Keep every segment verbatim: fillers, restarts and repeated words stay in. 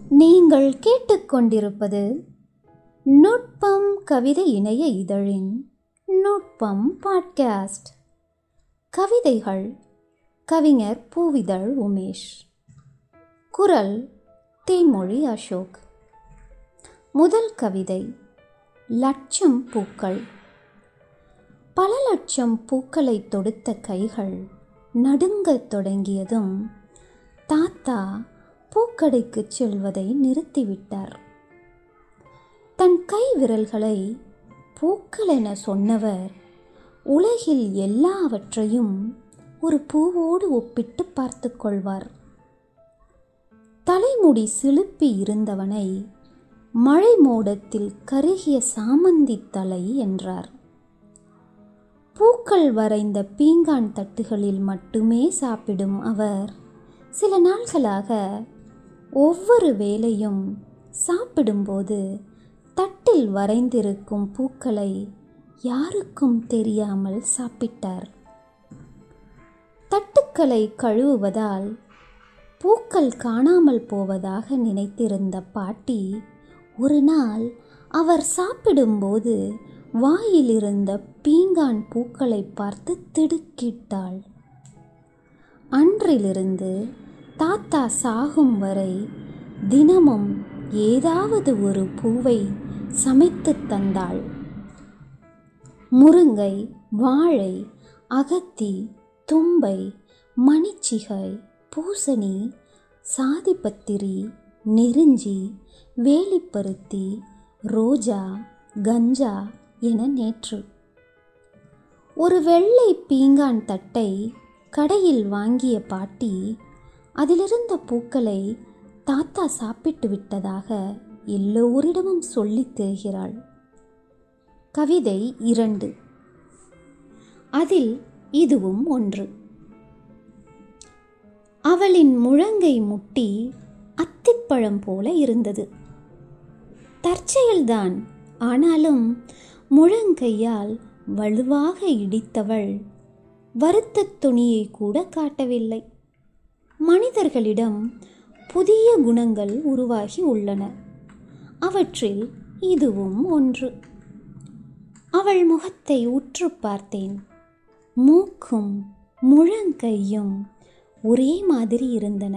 நீங்கள் கேட்டுக்கொண்டிருப்பது நுட்பம் கவிதை இணைய இதழின் நுட்பம் பாட்காஸ்ட். கவிதைகள் கவிஞர் பூவிதழ் உமேஷ். குரல் தேன்மொழி அசோக். முதல் கவிதை லட்சம் பூக்கள். பல லட்சம் பூக்களை தொடுத்த கைகள் நடுங்கத் தொடங்கியதும் தாத்தா பூக்கடைக்கு செல்வதை நிறுத்திவிட்டார். தன் கை விரல்களை பூக்கள் என சொன்னவர் உலகில் எல்லாவற்றையும் ஒரு பூவோடு ஒப்பிட்டு பார்த்து கொள்வார். தலைமுடி சிலுப்பி இருந்தவனை மழை மோடத்தில் கருகிய சாமந்தி தலை என்றார். பூக்கள் வரைந்த பீங்கான் தட்டுகளில் மட்டுமே சாப்பிடும் அவர் சில நாள்களாக ஒவ்வொரு வேளையும் சாப்பிடும்போது தட்டில் வரைந்திருக்கும் பூக்களை யாருக்கும் தெரியாமல் சாப்பிட்டார். தட்டுக்களை கழுவுவதால் பூக்கள் காணாமல் போவதாக நினைத்திருந்த பாட்டி ஒரு நாள் அவர் சாப்பிடும்போது வாயிலிருந்த பீங்கான் பூக்களை பார்த்து திடுக்கிட்டாள். அன்றிலிருந்து தாத்தா சாகும் வரை தினமும் ஏதாவது ஒரு பூவை சமைத்து தந்தாள். முருங்கை, வாழை, அகத்தி, தும்பை, மணிச்சிகை, பூசணி, சாதிப்பத்திரி, நெருஞ்சி, வேலிப்பருத்தி, ரோஜா, கஞ்சா என நேற்று. ஒரு வெள்ளை பீங்கான் தட்டை கடையில் வாங்கிய பாட்டி அதிலிருந்த பூக்களை தாத்தா சாப்பிட்டு விட்டதாக எல்லோரிடமும் சொல்லித் திரிகிறாள். கவிதை இரண்டு. அதில் இதுவும் ஒன்று. அவளின் முழங்கை முட்டி அத்திப்பழம் போல இருந்தது. தற்செயல்தான், ஆனாலும் முழங்கையால் வலுவாக இடித்தவள் வருத்த துணியை கூட காட்டவில்லை. மனிதர்களிடம் புதிய குணங்கள் உருவாகி உள்ளன. அவற்றில் இதுவும் ஒன்று. அவள் முகத்தை உற்று பார்த்தேன். மூக்கும் முழங்கையும் ஒரே மாதிரி இருந்தன.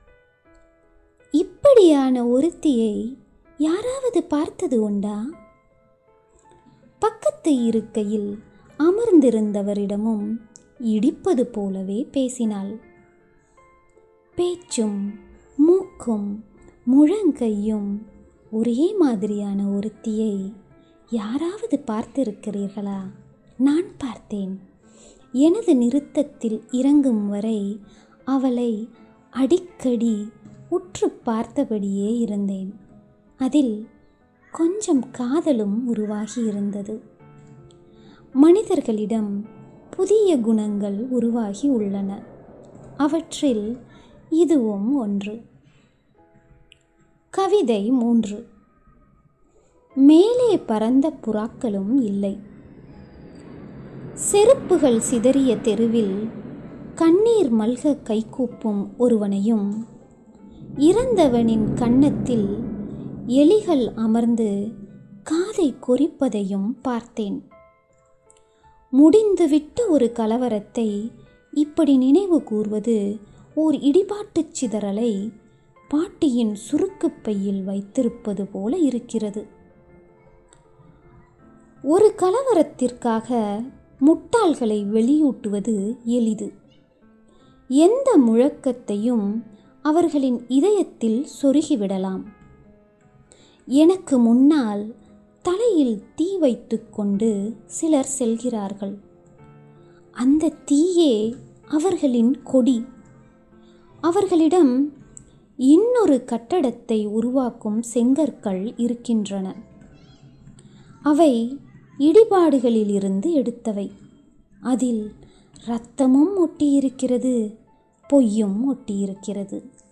இப்படியான ஒருத்தியை யாராவது பார்த்தது உண்டா? பக்கத்து இருக்கையில் அமர்ந்திருந்தவரிடமும் இடிப்பது போலவே பேசினாள். பேச்சும் மூக்கும் முழங்கையும் ஒரே மாதிரியான ஒருத்தியை யாராவது பார்த்திருக்கிறீர்களா? நான் பார்த்தேன். எனது நிறுத்தத்தில் இறங்கும் வரை அவளை அடிக்கடி உற்று பார்த்தபடியே இருந்தேன். அதில் கொஞ்சம் காதலும் உருவாகி இருந்தது. மனிதர்களிடம் புதிய குணங்கள் உருவாகி உள்ளன. அவற்றில் இதுவும் ஒன்று. கவிதை மூன்று. மேலே பறந்த புறாக்களும் இல்லை. செருப்புகள் சிதறிய தெருவில் கண்ணீர் மல்க கைகூப்பும் ஒருவனையும் இறந்தவனின் கன்னத்தில் எலிகள் அமர்ந்து காதை கொறிப்பதையும் பார்த்தேன். முடிந்துவிட்ட ஒரு கலவரத்தை இப்படி நினைவு கூர்வது ஓர் இடிபாட்டுச் சிதறலை பாட்டியின் சுருக்கு பையில் வைத்திருப்பது போல இருக்கிறது. ஒரு கலவரத்திற்காக முட்டாள்களை வெளியூட்டுவது எளிது. எந்த முழக்கத்தையும் அவர்களின் இதயத்தில் சொருகிவிடலாம். எனக்கு முன்னால் தலையில் தீ வைத்து கொண்டு சிலர் செல்கிறார்கள். அந்த தீயே அவர்களின் கொடி. அவர்களிடம் இன்னொரு கட்டடத்தை உருவாக்கும் செங்கற்கள் இருக்கின்றன. அவை இடிபாடுகளிலிருந்து எடுத்தவை. அதில் இரத்தமும் ஒட்டியிருக்கிறது, பொய்யும் ஒட்டியிருக்கிறது.